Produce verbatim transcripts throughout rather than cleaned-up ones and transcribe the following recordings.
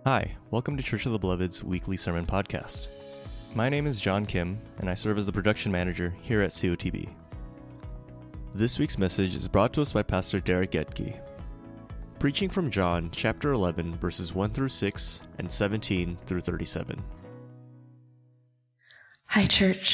Hi, welcome to Church of the Beloved's weekly sermon podcast. My name is John Kim, and I serve as the production manager here at C O T B. This week's message is brought to us by Pastor Derek Edke. Preaching from John chapter eleven, verses one through six and seventeen through thirty-seven. Hi, church.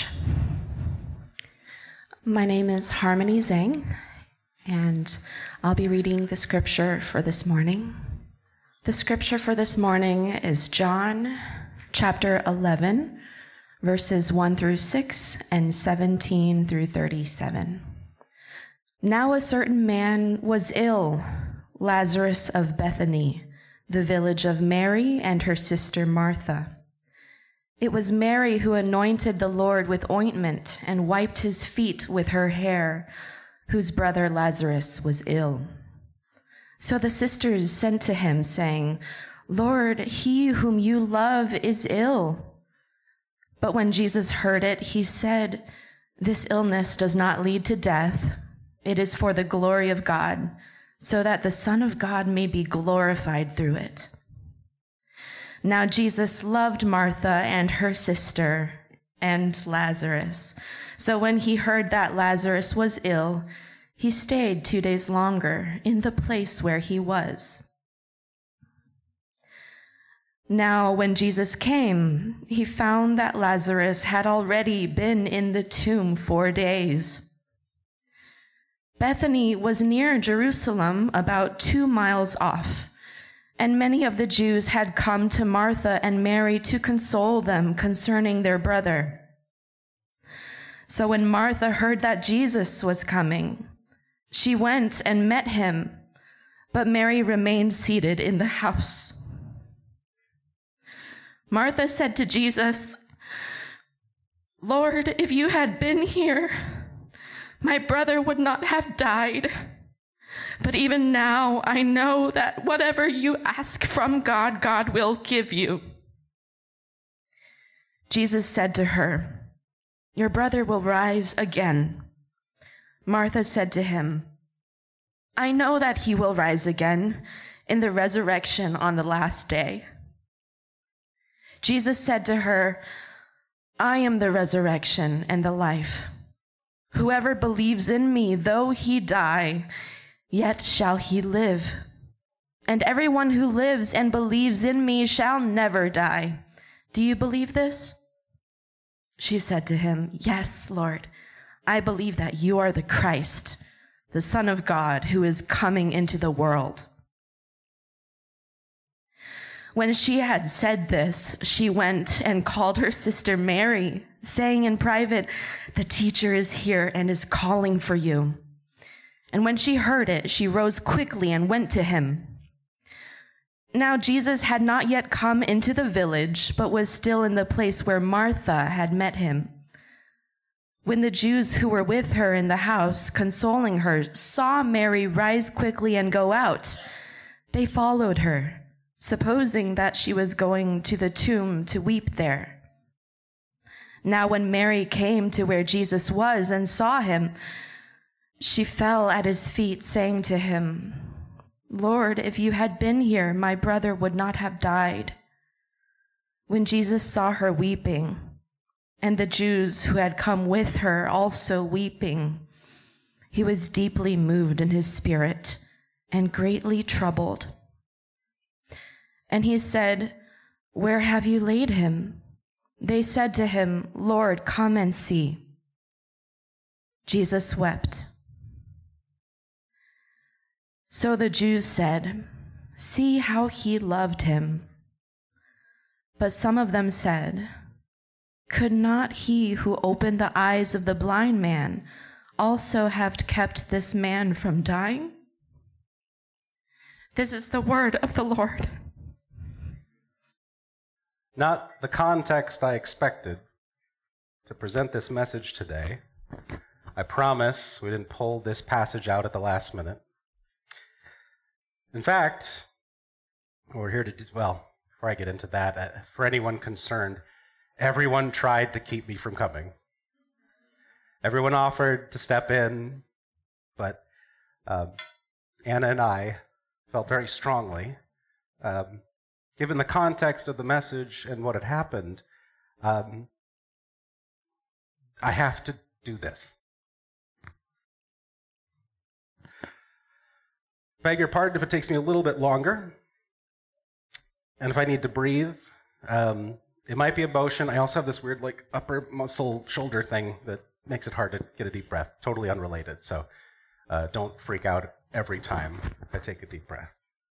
My name is Harmony Zhang, and I'll be reading the scripture for this morning. The scripture for this morning is John chapter eleven, verses one through six and seventeen through thirty-seven. Now a certain man was ill, Lazarus of Bethany, the village of Mary and her sister Martha. It was Mary who anointed the Lord with ointment and wiped his feet with her hair, whose brother Lazarus was ill. So the sisters sent to him, saying, "Lord, he whom you love is ill." But when Jesus heard it, he said, "This illness does not lead to death. It is for the glory of God, so that the Son of God may be glorified through it." Now Jesus loved Martha and her sister and Lazarus. So when he heard that Lazarus was ill, he stayed two days longer in the place where he was. Now, when Jesus came, he found that Lazarus had already been in the tomb four days. Bethany was near Jerusalem, about two miles off, and many of the Jews had come to Martha and Mary to console them concerning their brother. So when Martha heard that Jesus was coming, she went and met him, but Mary remained seated in the house. Martha said to Jesus, "Lord, if you had been here, my brother would not have died. But even now I know that whatever you ask from God, God will give you." Jesus said to her, "Your brother will rise again." Martha said to him, "I know that he will rise again in the resurrection on the last day." Jesus said to her, "I am the resurrection and the life. Whoever believes in me, though he die, yet shall he live. And everyone who lives and believes in me shall never die. Do you believe this?" She said to him, "Yes, Lord. I believe that you are the Christ, the Son of God, who is coming into the world." When she had said this, she went and called her sister Mary, saying in private, "The teacher is here and is calling for you." And when she heard it, she rose quickly and went to him. Now Jesus had not yet come into the village, but was still in the place where Martha had met him. When the Jews who were with her in the house, consoling her, saw Mary rise quickly and go out, they followed her, supposing that she was going to the tomb to weep there. Now when Mary came to where Jesus was and saw him, she fell at his feet, saying to him, "Lord, if you had been here, my brother would not have died." When Jesus saw her weeping, and the Jews who had come with her also weeping, he was deeply moved in his spirit and greatly troubled. And he said, "Where have you laid him?" They said to him, "Lord, come and see." Jesus wept. So the Jews said, "See how he loved him." But some of them said, "Could not he who opened the eyes of the blind man also have kept this man from dying?" This is the word of the Lord. Not the context I expected to present this message today. I promise we didn't pull this passage out at the last minute. In fact, we're here to do, well, before I get into that, uh, for anyone concerned, everyone tried to keep me from coming. Everyone offered to step in, but um, Anna and I felt very strongly um, given the context of the message and what had happened, um, I have to do this. Beg your pardon if it takes me a little bit longer, and if I need to breathe. Um, it might be emotion. I also have this weird like upper muscle shoulder thing that makes it hard to get a deep breath. Totally unrelated, so uh, don't freak out every time I take a deep breath.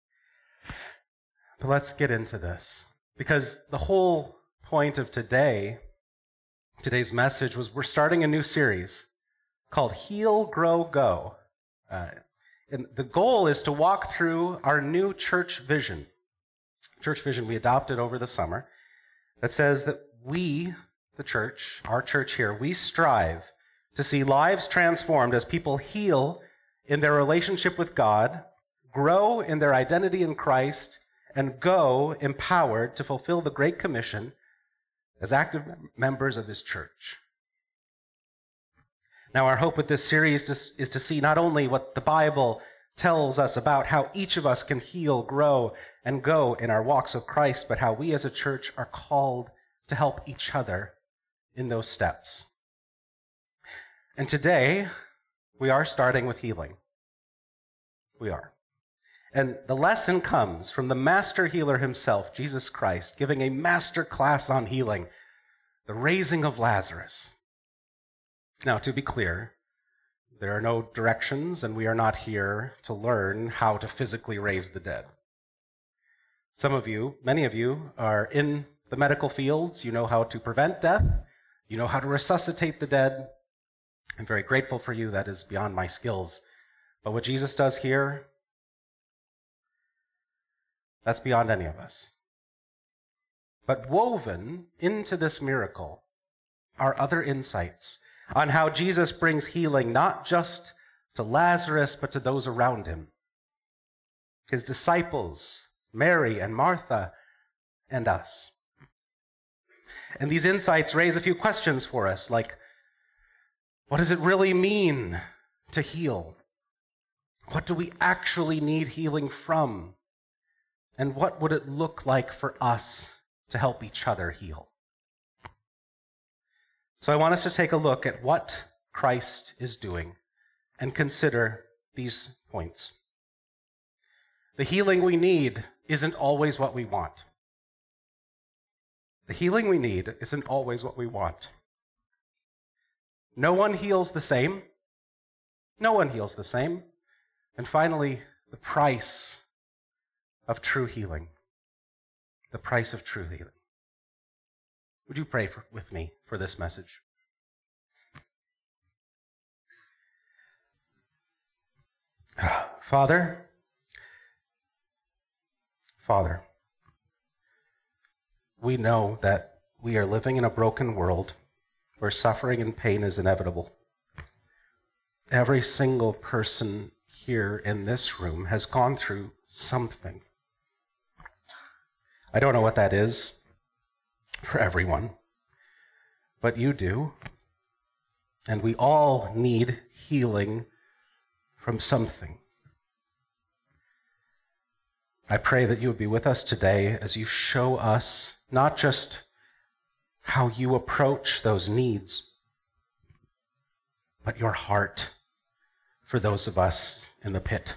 But let's get into this, because the whole point of today, today's message, was we're starting a new series called Heal, Grow, Go. Uh, and the goal is to walk through our new church vision. Church vision we adopted over the summer that says that we, the church, our church here, we strive to see lives transformed as people heal in their relationship with God, grow in their identity in Christ, and go empowered to fulfill the Great Commission as active members of His church. Now, our hope with this series is, is to see not only what the Bible tells us about how each of us can heal, grow, and go in our walks with Christ, but how we as a church are called to help each other in those steps. And today, we are starting with healing. We are. And the lesson comes from the master healer himself, Jesus Christ, giving a master class on healing, the raising of Lazarus. Now, to be clear, there are no directions, and we are not here to learn how to physically raise the dead. Some of you, many of you, are in the medical fields. You know how to prevent death. You know how to resuscitate the dead. I'm very grateful for you. That is beyond my skills. But what Jesus does here, that's beyond any of us. But woven into this miracle are other insights on how Jesus brings healing not just to Lazarus, but to those around him. His disciples, Mary and Martha, and us. And these insights raise a few questions for us, like, what does it really mean to heal? What do we actually need healing from? And what would it look like for us to help each other heal? So I want us to take a look at what Christ is doing and consider these points. The healing we need isn't always what we want. The healing we need isn't always what we want. No one heals the same. No one heals the same. And finally, the price of true healing. The price of true healing. Would you pray for, with me for this message? Father, Father, we know that we are living in a broken world where suffering and pain is inevitable. Every single person here in this room has gone through something. I don't know what that is for everyone, but you do. And we all need healing from something. I pray that you would be with us today as you show us not just how you approach those needs, but your heart for those of us in the pit.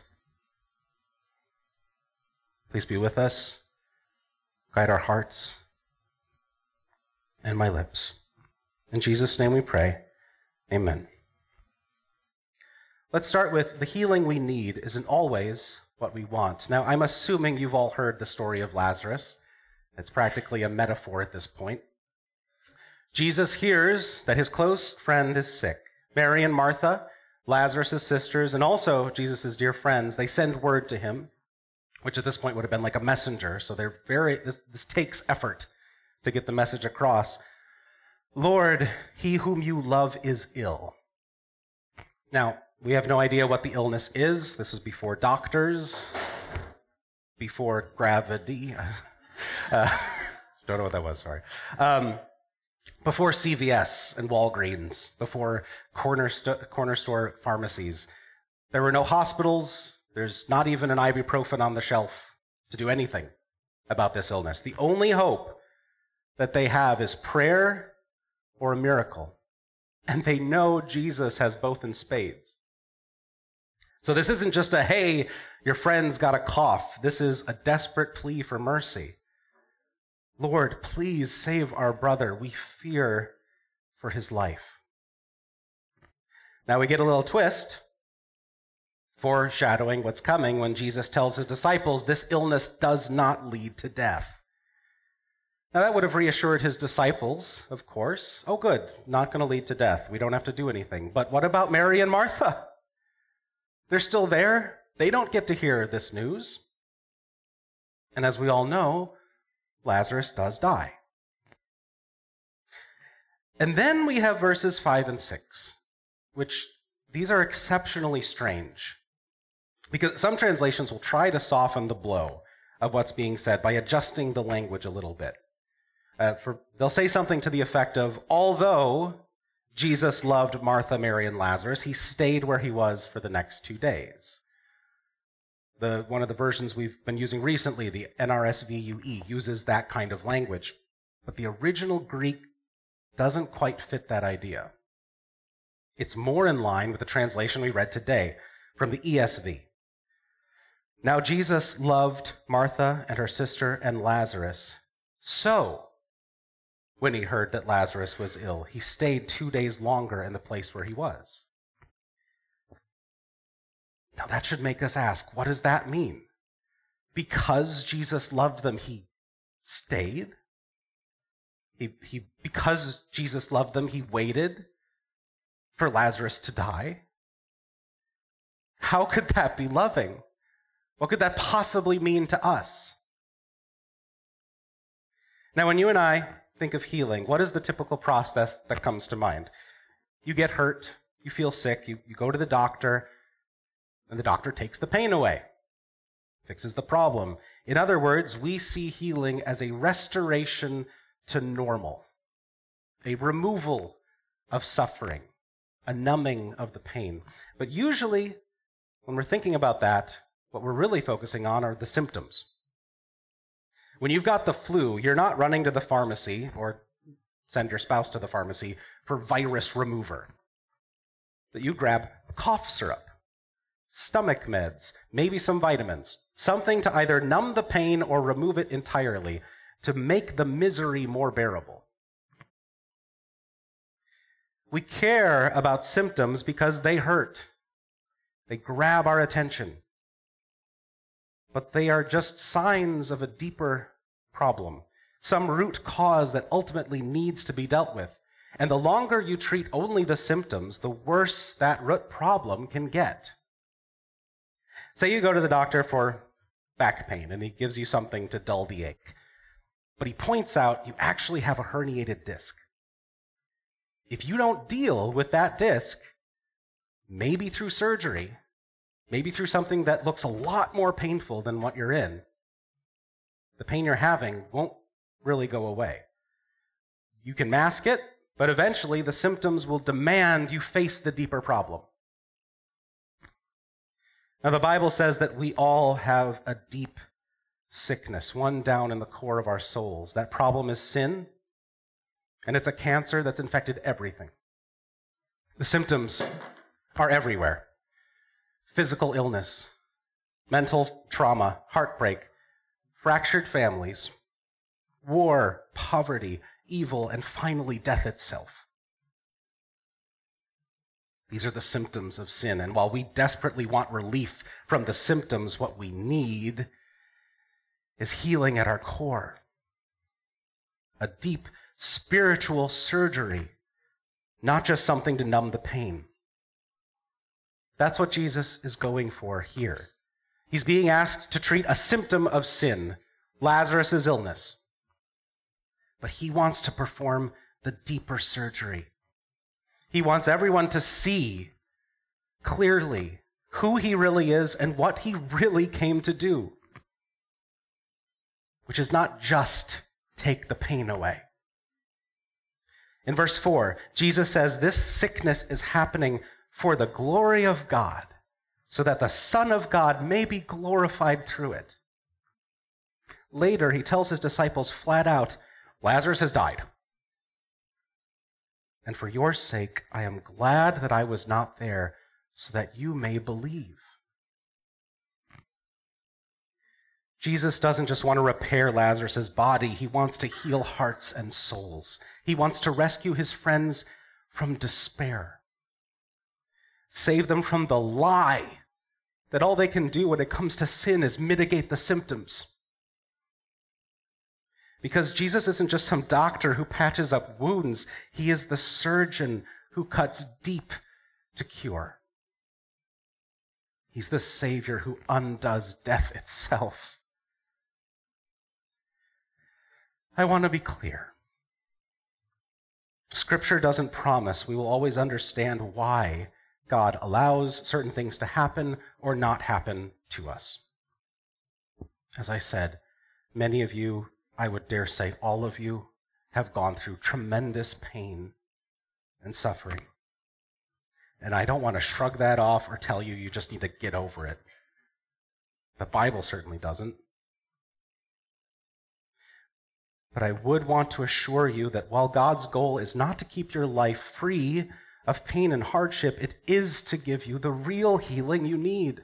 Please be with us, guide our hearts and my lips. In Jesus' name we pray, amen. Let's start with the healing we need isn't always what we want. Now, I'm assuming you've all heard the story of Lazarus. It's practically a metaphor at this point. Jesus hears that his close friend is sick. Mary and Martha, Lazarus' sisters, and also Jesus' dear friends, they send word to him, which at this point would have been like a messenger. So they're very, this, this takes effort to get the message across. Lord, he whom you love is ill. Now, we have no idea what the illness is. This is before doctors, before gravity. Uh, don't know what that was, sorry. Um, before C V S and Walgreens, before corner, st- corner store pharmacies. There were no hospitals. There's not even an ibuprofen on the shelf to do anything. about this illness. The only hope that they have is prayer or a miracle. And they know Jesus has both in spades. So this isn't just a, hey, your friend's got a cough. This is a desperate plea for mercy. Lord, please save our brother. We fear for his life. Now we get a little twist, foreshadowing what's coming when Jesus tells his disciples this illness does not lead to death. Now that would have reassured his disciples, of course. Oh, good, not going to lead to death. We don't have to do anything. But what about Mary and Martha? They're still there. They don't get to hear this news. And as we all know, Lazarus does die. And then we have verses five and six, which these are exceptionally strange. Because some translations will try to soften the blow of what's being said by adjusting the language a little bit. Uh, for, they'll say something to the effect of, although Jesus loved Martha, Mary, and Lazarus, he stayed where he was for the next two days. The, one of the versions we've been using recently, the N R S V U E, uses that kind of language. But the original Greek doesn't quite fit that idea. It's more in line with the translation we read today from the E S V. Now Jesus loved Martha and her sister and Lazarus. So, when he heard that Lazarus was ill, he stayed two days longer in the place where he was. Now that should make us ask, what does that mean? Because Jesus loved them, he stayed? He, he, because Jesus loved them, he waited for Lazarus to die? How could that be loving? What could that possibly mean to us? Now, when you and I think of healing, what is the typical process that comes to mind? You get hurt, you feel sick, you, you go to the doctor, and the doctor takes the pain away, fixes the problem. In other words, we see healing as a restoration to normal, a removal of suffering, a numbing of the pain. But usually, when we're thinking about that, what we're really focusing on are the symptoms. When you've got the flu, you're not running to the pharmacy or send your spouse to the pharmacy for virus remover. But you grab cough syrup, stomach meds, maybe some vitamins, something to either numb the pain or remove it entirely to make the misery more bearable. We care about symptoms because they hurt. They grab our attention. But they are just signs of a deeper problem, some root cause that ultimately needs to be dealt with. And the longer you treat only the symptoms, the worse that root problem can get. Say you go to the doctor for back pain, and he gives you something to dull the ache. But he points out you actually have a herniated disc. If you don't deal with that disc, maybe through surgery, maybe through something that looks a lot more painful than what you're in, the pain you're having won't really go away. You can mask it, but eventually the symptoms will demand you face the deeper problem. Now, the Bible says that we all have a deep sickness, one down in the core of our souls. That problem is sin, and it's a cancer that's infected everything. The symptoms are everywhere. Physical illness, mental trauma, heartbreak, fractured families, war, poverty, evil, and finally death itself. These are the symptoms of sin, and while we desperately want relief from the symptoms, what we need is healing at our core. A deep spiritual surgery, not just something to numb the pain. That's what Jesus is going for here. He's being asked to treat a symptom of sin, Lazarus' illness. But he wants to perform the deeper surgery. He wants everyone to see clearly who he really is and what he really came to do, which is not just take the pain away. In verse four, Jesus says this sickness is happening for the glory of God, so that the Son of God may be glorified through it. later, he tells his disciples flat out, Lazarus has died. And for your sake, I am glad that I was not there, so that you may believe. Jesus doesn't just want to repair Lazarus' body. He wants to heal hearts and souls. He wants to rescue his friends from despair. Save them from the lie that all they can do when it comes to sin is mitigate the symptoms. Because Jesus isn't just some doctor who patches up wounds. He is the surgeon who cuts deep to cure. He's the Savior who undoes death itself. I want to be clear. Scripture doesn't promise we will always understand why God allows certain things to happen or not happen to us. As I said, many of you, I would dare say all of you, have gone through tremendous pain and suffering. And I don't want to shrug that off or tell you you just need to get over it. The Bible certainly doesn't. But I would want to assure you that while God's goal is not to keep your life free of pain and hardship, it is to give you the real healing you need.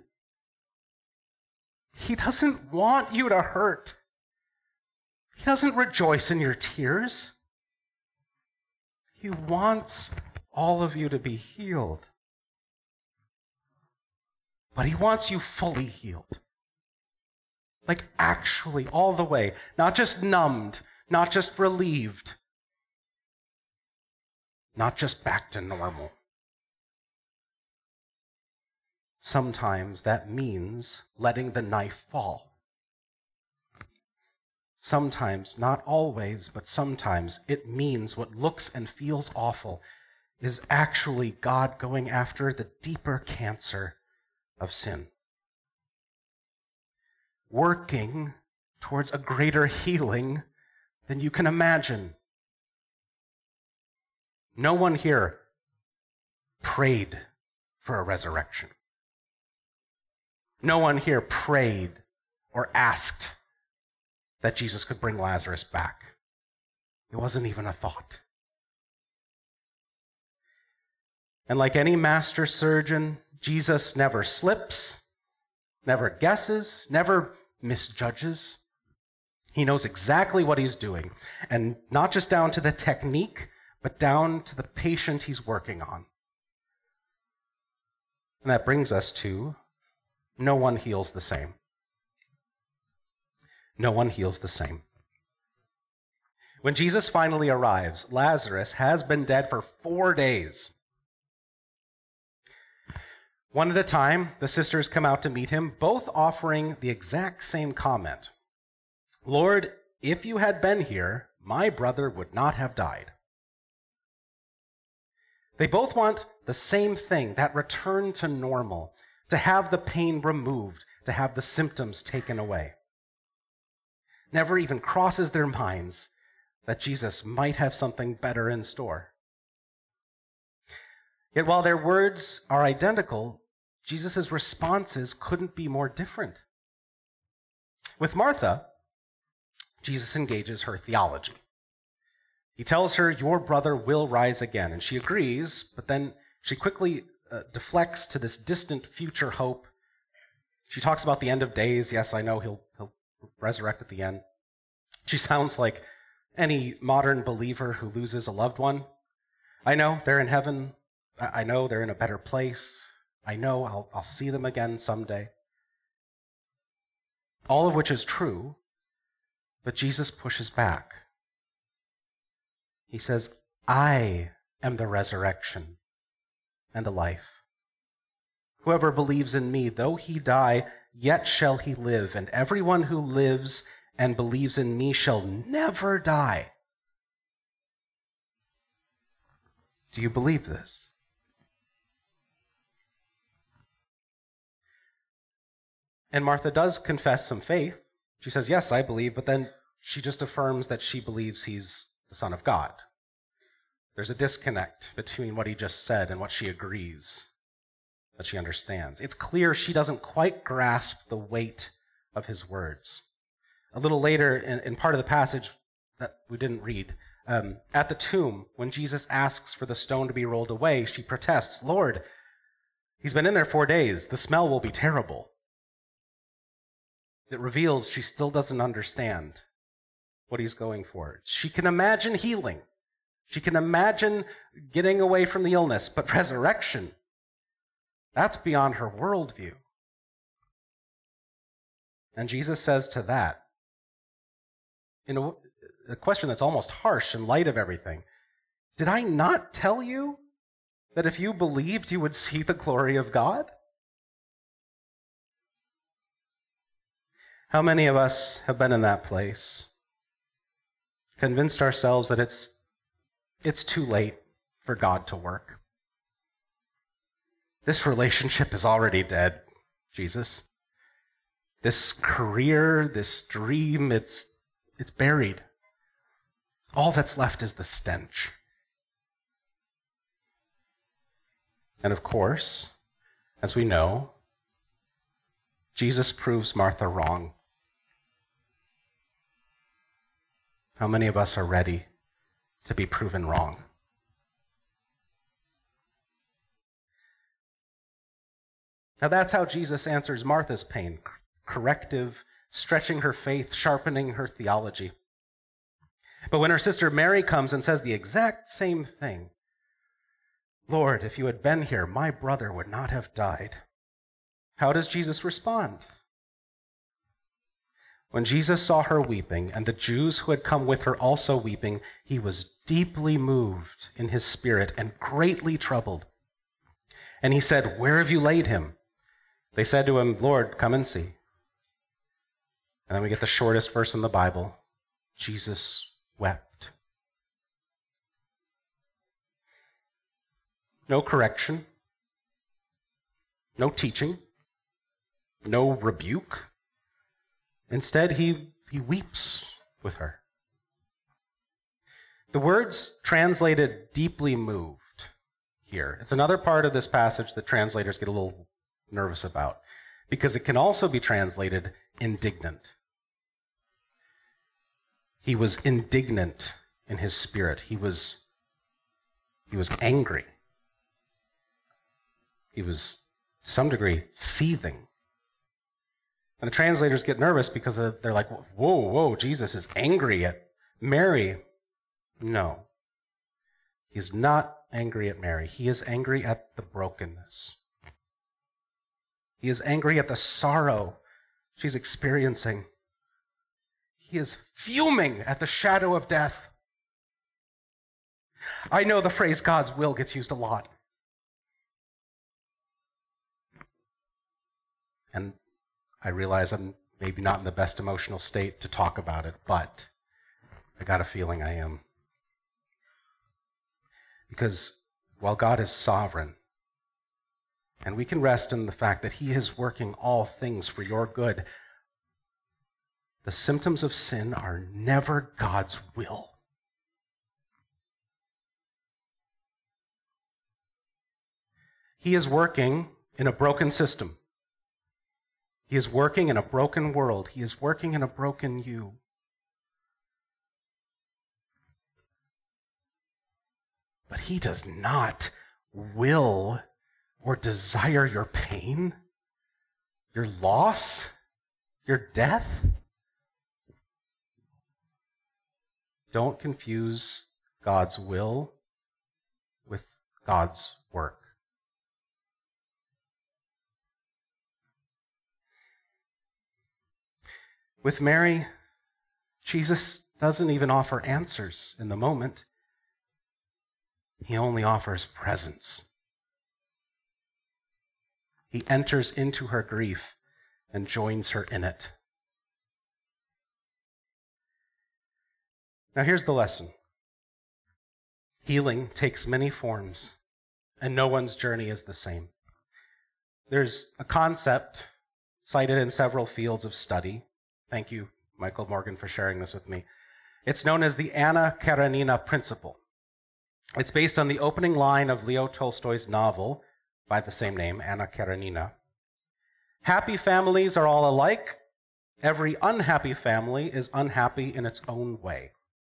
He doesn't want you to hurt. He doesn't rejoice in your tears. He wants all of you to be healed. But he wants you fully healed. Like actually all the way. Not just numbed, not just relieved, not just back to normal. Sometimes that means letting the knife fall. Sometimes, not always, but sometimes it means what looks and feels awful is actually God going after the deeper cancer of sin. Working towards a greater healing than you can imagine. No one here prayed for a resurrection. No one here prayed or asked that Jesus could bring Lazarus back. It wasn't even a thought. And like any master surgeon, Jesus never slips, never guesses, never misjudges. He knows exactly what he's doing, and not just down to the technique, but down to the patient he's working on. And that brings us to no one heals the same. No one heals the same. When Jesus finally arrives, Lazarus has been dead for four days. One at a time, the sisters come out to meet him, both offering the exact same comment. Lord, if you had been here, my brother would not have died. They both want the same thing, that return to normal, to have the pain removed, to have the symptoms taken away. Never even crosses their minds that Jesus might have something better in store. Yet while their words are identical, Jesus' responses couldn't be more different. With Martha, Jesus engages her theology. He tells her, your brother will rise again, and she agrees, but then she quickly uh, deflects to this distant future hope. She talks about the end of days. Yes, I know he'll, he'll resurrect at the end. She sounds like any modern believer who loses a loved one. I know they're in heaven. I know they're in a better place. I know I'll, I'll see them again someday. All of which is true, but Jesus pushes back. He says, I am the resurrection and the life. Whoever believes in me, though he die, yet shall he live, and everyone who lives and believes in me shall never die. Do you believe this? And Martha does confess some faith. She says, yes, I believe, but then she just affirms that she believes he's the Son of God. There's a disconnect between what he just said and what she agrees that she understands. It's clear she doesn't quite grasp the weight of his words. A little later in, in part of the passage that we didn't read, um, at the tomb, when Jesus asks for the stone to be rolled away, she protests, "Lord, he's been in there four days. The smell will be terrible." It reveals she still doesn't understand what he's going for. She can imagine healing. She can imagine getting away from the illness, but resurrection, that's beyond her worldview. And Jesus says to that, in a, a question that's almost harsh in light of everything, "Did I not tell you that if you believed, you would see the glory of God?" How many of us have been in that place, convinced ourselves that it's, it's too late for God to work? This relationship is already dead, Jesus. This career, this dream, it's, it's buried. All that's left is the stench. And of course, as we know, Jesus proves Martha wrong. How many of us are ready to be proven wrong? Now that's how Jesus answers Martha's pain. Corrective, stretching her faith, sharpening her theology. But when her sister Mary comes and says the exact same thing, "Lord, if you had been here, my brother would not have died," how does Jesus respond? When Jesus saw her weeping, and the Jews who had come with her also weeping, he was deeply moved in his spirit and greatly troubled. And he said, "Where have you laid him?" They said to him, "Lord, come and see." And then we get the shortest verse in the Bible. Jesus wept. No correction, no teaching, no rebuke. Instead, he, he weeps with her. The words translated "deeply moved" here. It's another part of this passage that translators get a little nervous about, because it can also be translated indignant. He was indignant in his spirit. He was, he was angry. He was, to some degree, seething. And the translators get nervous because they're like, whoa, whoa, Jesus is angry at Mary. No. He is not angry at Mary. He is angry at the brokenness. He is angry at the sorrow she's experiencing. He is fuming at the shadow of death. I know the phrase God's will gets used a lot. And I realize I'm maybe not in the best emotional state to talk about it, but I got a feeling I am. Because while God is sovereign, and we can rest in the fact that he is working all things for your good, the symptoms of sin are never God's will. He is working in a broken system. He is working in a broken world. He is working in a broken you. But he does not will or desire your pain, your loss, your death. Don't confuse God's will with God's work. With Mary, Jesus doesn't even offer answers in the moment. He only offers presence. He enters into her grief and joins her in it. Now here's the lesson. Healing takes many forms, and no one's journey is the same. There's a concept cited in several fields of study. Thank you, Michael Morgan, for sharing this with me. It's known as the Anna Karenina principle. It's based on the opening line of Leo Tolstoy's novel by the same name, Anna Karenina. Happy families are all alike, Every unhappy family is unhappy in its own way.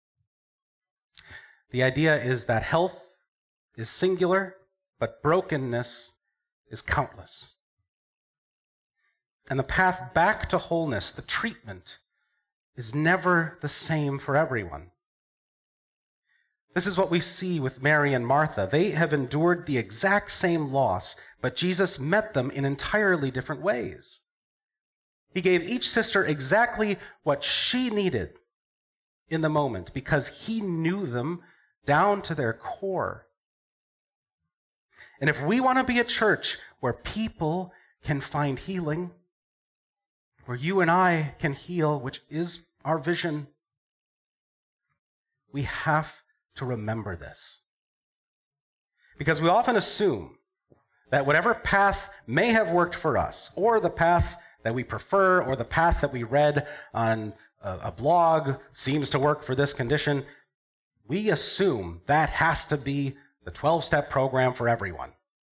The idea is that health is singular, but brokenness is countless. And the path back to wholeness, the treatment, is never the same for everyone. This is what we see with Mary and Martha. They have endured the exact same loss, but Jesus met them in entirely different ways. He gave each sister exactly what she needed in the moment because he knew them down to their core. And if we want to be a church where people can find healing, where you and I can heal, which is our vision, we have to remember this. Because we often assume that whatever path may have worked for us, or the path that we prefer, or the path that we read on a, a blog seems to work for this condition, we assume that has to be the twelve-step program for everyone.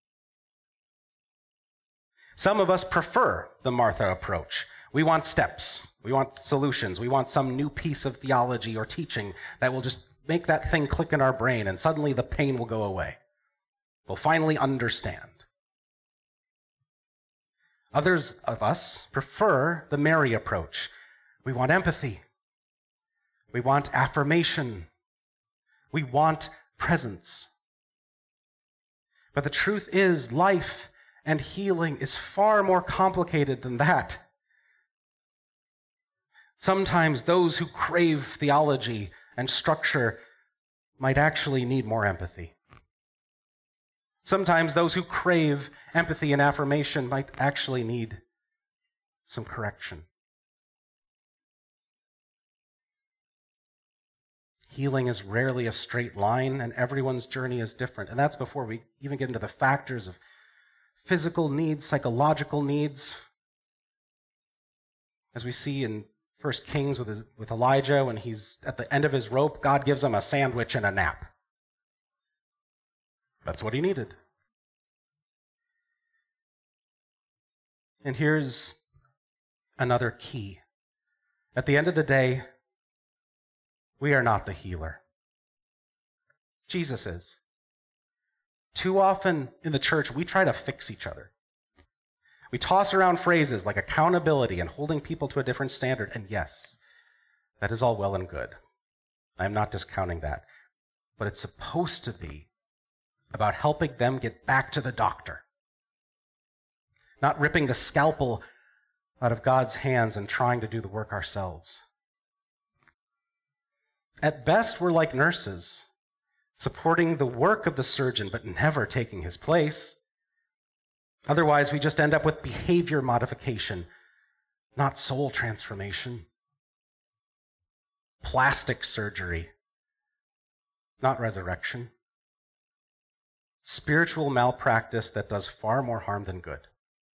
Some of us prefer the Martha approach. We want steps. We want solutions. We want some new piece of theology or teaching that will just make that thing click in our brain, and suddenly the pain will go away. We'll finally understand. Others of us prefer the Mary approach. We want empathy. We want affirmation. We want presence. But the truth is, life and healing is far more complicated than that. Sometimes those who crave theology and structure might actually need more empathy. Sometimes those who crave empathy and affirmation might actually need some correction. Healing is rarely a straight line, and everyone's journey is different. And that's before we even get into the factors of physical needs, psychological needs. As we see in First Kings with, his, with Elijah, when he's at the end of his rope, God gives him a sandwich and a nap. That's what he needed. And here's another key. At the end of the day, we are not the healer. Jesus is. Too often in the church, we try to fix each other. We toss around phrases like accountability and holding people to a different standard. And yes, that is all well and good. I'm not discounting that. But it's supposed to be about helping them get back to the doctor. Not ripping the scalpel out of God's hands and trying to do the work ourselves. At best, we're like nurses, supporting the work of the surgeon, but never taking his place. Otherwise, we just end up with behavior modification, not soul transformation. Plastic surgery, not resurrection. Spiritual malpractice that does far more harm than good.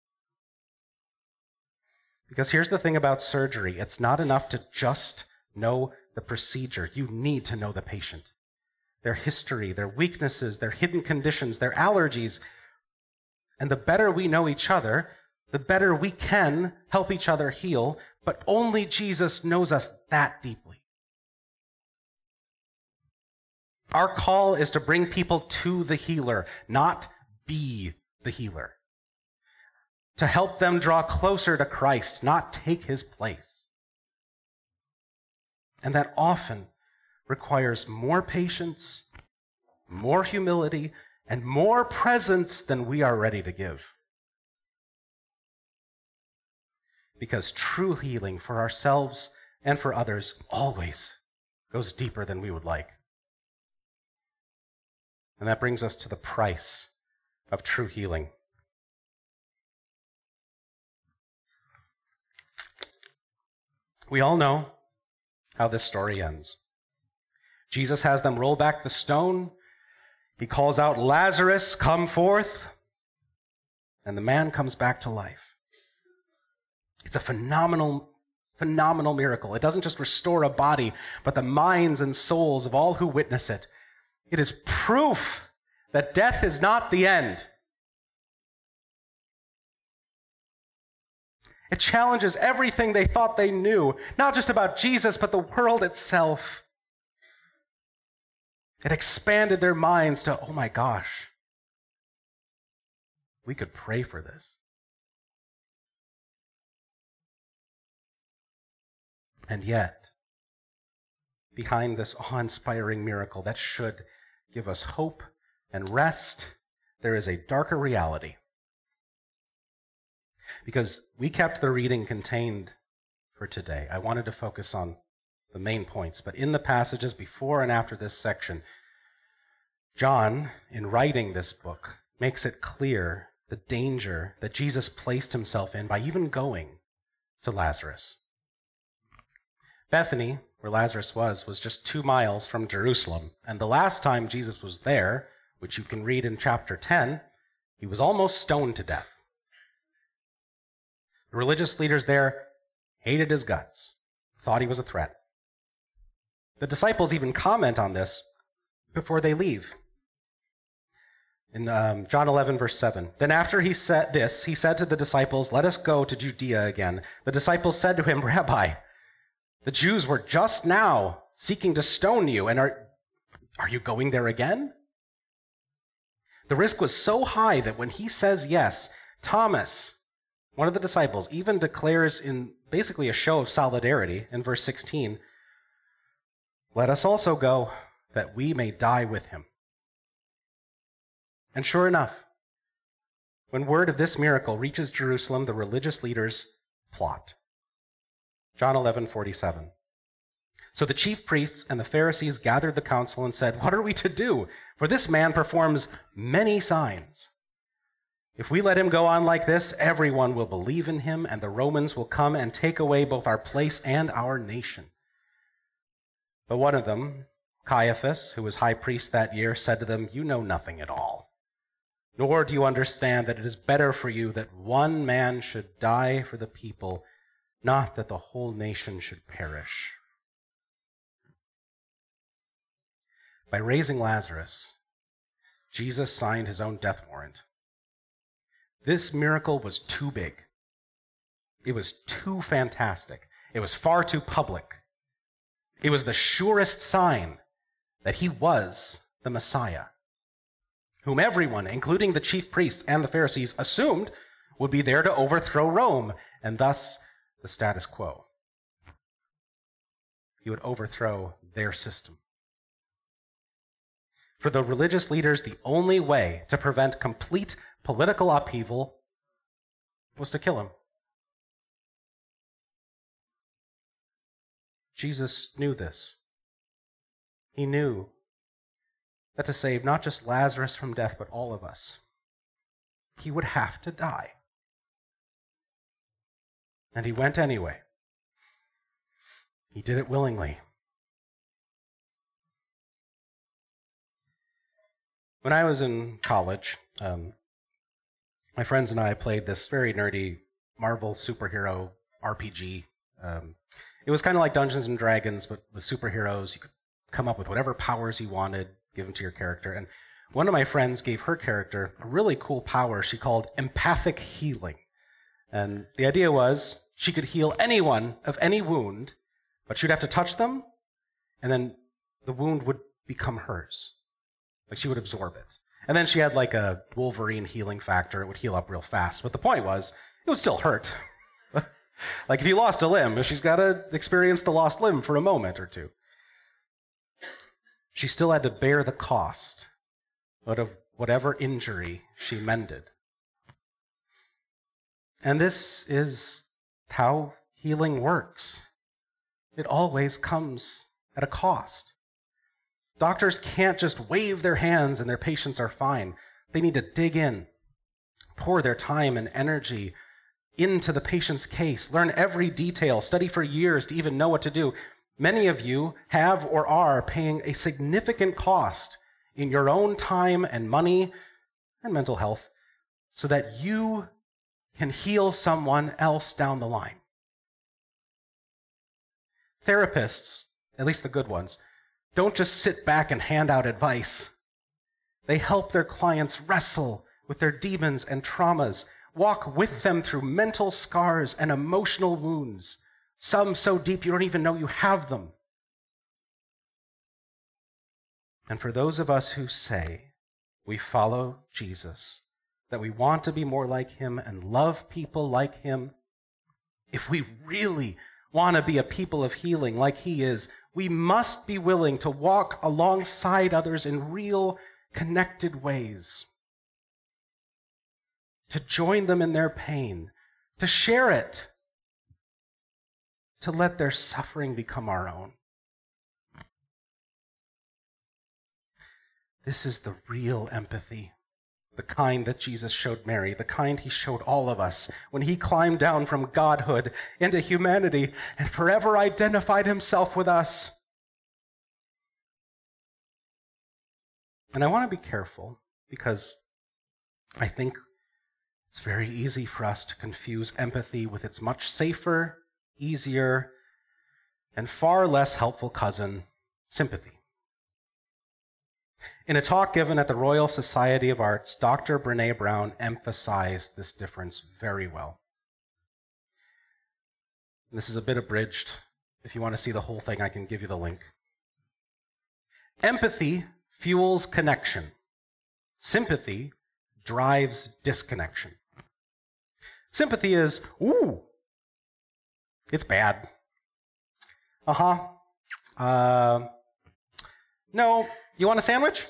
Because here's the thing about surgery. It's not enough to just know the procedure. You need to know the patient. Their history, their weaknesses, their hidden conditions, their allergies. And the better we know each other, the better we can help each other heal. But only Jesus knows us that deeply. Our call is to bring people to the healer, not be the healer. To help them draw closer to Christ, not take his place. And that often requires more patience, more humility, and more presence than we are ready to give. Because true healing for ourselves and for others always goes deeper than we would like. And that brings us to the price of true healing. We all know how this story ends. Jesus has them roll back the stone. He calls out, "Lazarus, come forth." And the man comes back to life. It's a phenomenal, phenomenal miracle. It doesn't just restore a body, but the minds and souls of all who witness it. It is proof that death is not the end. It challenges everything they thought they knew, not just about Jesus, but the world itself. It expanded their minds to, oh my gosh, we could pray for this. And yet, behind this awe-inspiring miracle that should give us hope and rest, there is a darker reality. Because we kept the reading contained for today. I wanted to focus on the main points, but in the passages before and after this section, John, in writing this book, makes it clear the danger that Jesus placed himself in by even going to Lazarus. Bethany, where Lazarus was, was just two miles from Jerusalem, and the last time Jesus was there, which you can read in chapter ten, he was almost stoned to death. The religious leaders there hated his guts, thought he was a threat. The disciples even comment on this before they leave. In um, John eleven, verse seven, then after he said this, he said to the disciples, let us go to Judea again. The disciples said to him, Rabbi, the Jews were just now seeking to stone you, and are, are you going there again? The risk was so high that when he says yes, Thomas, one of the disciples, even declares in basically a show of solidarity in verse sixteen, let us also go that we may die with him. And sure enough, when word of this miracle reaches Jerusalem, the religious leaders plot. John eleven, forty-seven. So the chief priests and the Pharisees gathered the council and said, what are we to do? For this man performs many signs. If we let him go on like this, everyone will believe in him, and the Romans will come and take away both our place and our nation. But one of them, Caiaphas, who was high priest that year, said to them, you know nothing at all, nor do you understand that it is better for you that one man should die for the people, not that the whole nation should perish. By raising Lazarus, Jesus signed his own death warrant. This miracle was too big. It was too fantastic. It was far too public. It was the surest sign that he was the Messiah, whom everyone, including the chief priests and the Pharisees, assumed would be there to overthrow Rome, and thus the status quo. He would overthrow their system. For the religious leaders, the only way to prevent complete political upheaval was to kill him. Jesus knew this. He knew that to save not just Lazarus from death, but all of us, he would have to die. And he went anyway. He did it willingly. When I was in college, um, my friends and I played this very nerdy Marvel superhero R P G. Um, it was kind of like Dungeons and Dragons, but with superheroes. You could come up with whatever powers you wanted, give them to your character. And one of my friends gave her character a really cool power she called empathic healing. And the idea was she could heal anyone of any wound, but she'd have to touch them, and then the wound would become hers. Like she would absorb it. And then she had like a Wolverine healing factor. It would heal up real fast. But the point was, it would still hurt. Like if you lost a limb, she's got to experience the lost limb for a moment or two. She still had to bear the cost out of whatever injury she mended. And this is how healing works. It always comes at a cost. Doctors can't just wave their hands and their patients are fine. They need to dig in, pour their time and energy into the patient's case, learn every detail, study for years to even know what to do. Many of you have or are paying a significant cost in your own time and money and mental health so that you can heal someone else down the line. Therapists, at least the good ones, don't just sit back and hand out advice. They help their clients wrestle with their demons and traumas, Walk with them through mental scars and emotional wounds, some so deep you don't even know you have them. And for those of us who say we follow Jesus, that we want to be more like him and love people like him, if we really want to be a people of healing like he is, we must be willing to walk alongside others in real, connected ways. To join them in their pain, to share it, to let their suffering become our own. This is the real empathy, the kind that Jesus showed Mary, the kind he showed all of us when he climbed down from godhood into humanity and forever identified himself with us. And I want to be careful because I think it's very easy for us to confuse empathy with its much safer, easier, and far less helpful cousin, sympathy. In a talk given at the Royal Society of Arts, Doctor Brené Brown emphasized this difference very well. This is a bit abridged. If you want to see the whole thing, I can give you the link. Empathy fuels connection. Sympathy drives disconnection. Sympathy is, ooh, it's bad. Uh-huh. Uh, no, you want a sandwich?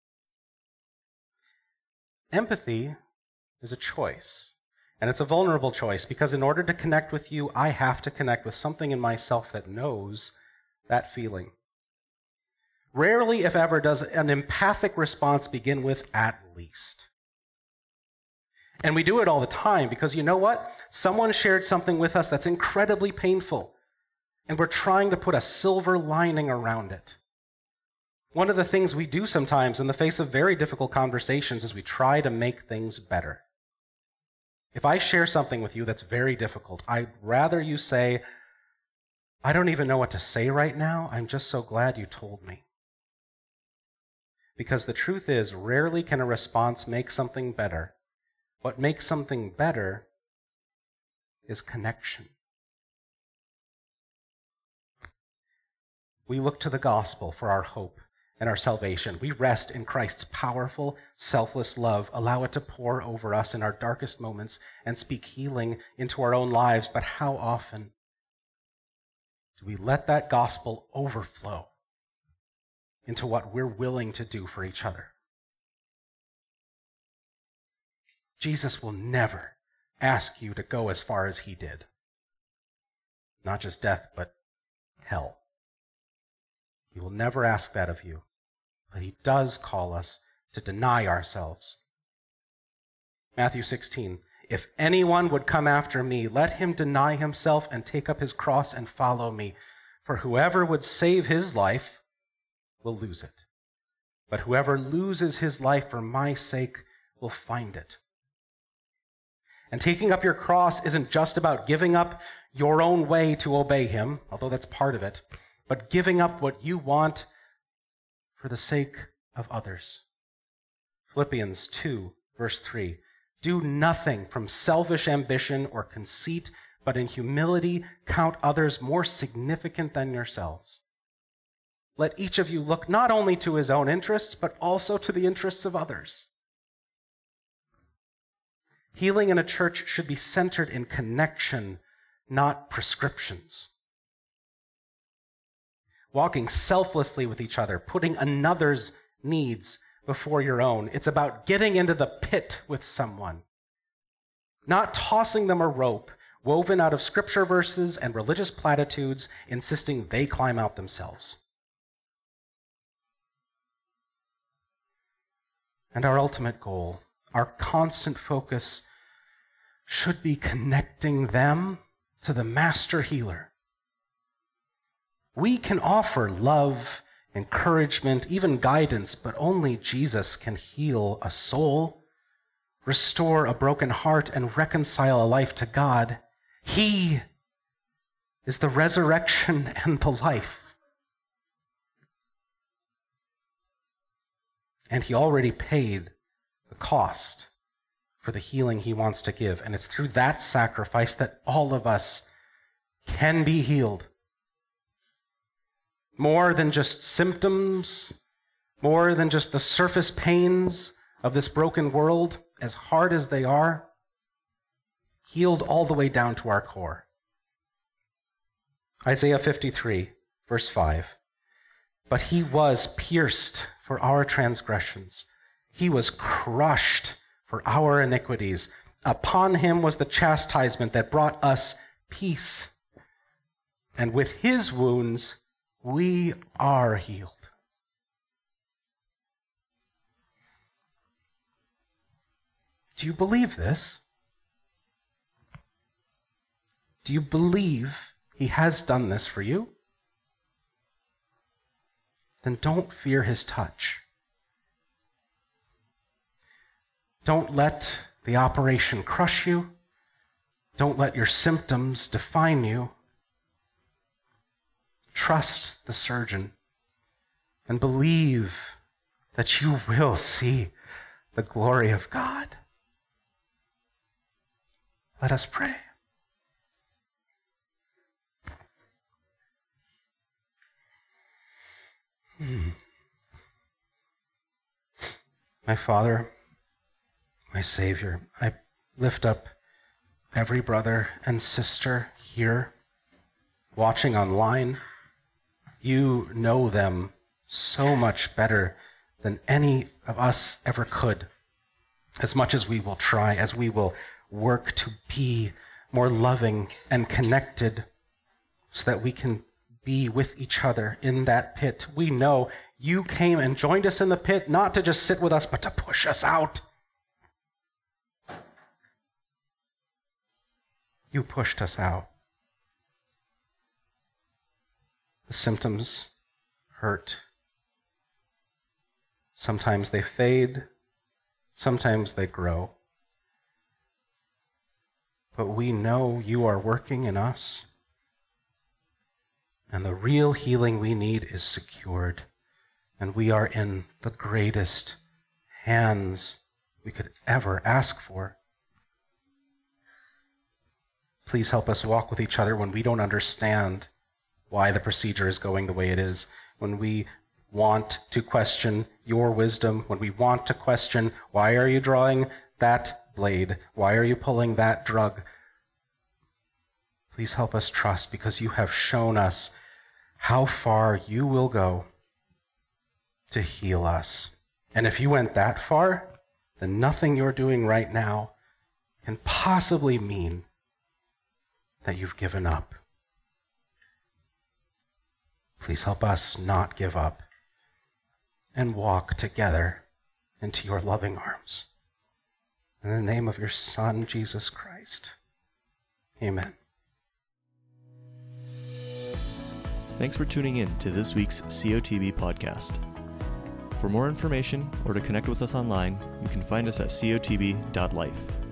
Empathy is a choice, and it's a vulnerable choice because in order to connect with you, I have to connect with something in myself that knows that feeling. Rarely, if ever, does an empathic response begin with "at least." And we do it all the time because you know what? Someone shared something with us that's incredibly painful, and we're trying to put a silver lining around it. One of the things we do sometimes in the face of very difficult conversations is we try to make things better. If I share something with you that's very difficult, I'd rather you say, "I don't even know what to say right now. I'm just so glad you told me." Because the truth is, rarely can a response make something better. What makes something better is connection. We look to the gospel for our hope and our salvation. We rest in Christ's powerful, selfless love, allow it to pour over us in our darkest moments and speak healing into our own lives. But how often do we let that gospel overflow into what we're willing to do for each other? Jesus will never ask you to go as far as he did. Not just death, but hell. He will never ask that of you, but he does call us to deny ourselves. Matthew sixteen, "If anyone would come after me, let him deny himself and take up his cross and follow me. For whoever would save his life will lose it. But whoever loses his life for my sake will find it." And taking up your cross isn't just about giving up your own way to obey him, although that's part of it, but giving up what you want for the sake of others. Philippians two, verse three, "Do nothing from selfish ambition or conceit, but in humility count others more significant than yourselves. Let each of you look not only to his own interests, but also to the interests of others." Healing in a church should be centered in connection, not prescriptions. Walking selflessly with each other, putting another's needs before your own. It's about getting into the pit with someone, not tossing them a rope woven out of scripture verses and religious platitudes, insisting they climb out themselves. And our ultimate goal, our constant focus, should be connecting them to the master healer. We can offer love, encouragement, even guidance, but only Jesus can heal a soul, restore a broken heart, and reconcile a life to God. He is the resurrection and the life. And he already paid the cost for the healing he wants to give. And it's through that sacrifice that all of us can be healed. More than just symptoms, more than just the surface pains of this broken world, as hard as they are, healed all the way down to our core. Isaiah fifty-three, verse five. But he was pierced for our transgressions. He was crushed for our iniquities. Upon him was the chastisement that brought us peace. And with his wounds, we are healed. Do you believe this? Do you believe he has done this for you? Then don't fear his touch. Don't let the operation crush you. Don't let your symptoms define you. Trust the surgeon and believe that you will see the glory of God. Let us pray. Hmm. My Father, my Savior, I lift up every brother and sister here, watching online. You know them so much better than any of us ever could. As much as we will try, as we will work to be more loving and connected so that we can be with each other in that pit. We know you came and joined us in the pit, not to just sit with us, but to push us out. You pushed us out. The symptoms hurt. Sometimes they fade. Sometimes they grow. But we know you are working in us. And the real healing we need is secured. And we are in the greatest hands we could ever ask for. Please help us walk with each other when we don't understand why the procedure is going the way it is, when we want to question your wisdom, when we want to question, why are you drawing that blade? Why are you pulling that drug? Please help us trust, because you have shown us how far you will go to heal us. And if you went that far, then nothing you're doing right now can possibly mean that you've given up. Please help us not give up and walk together into your loving arms. In the name of your Son, Jesus Christ. Amen. Thanks for tuning in to this week's C O T B podcast. For more information or to connect with us online, you can find us at C O T B dot life.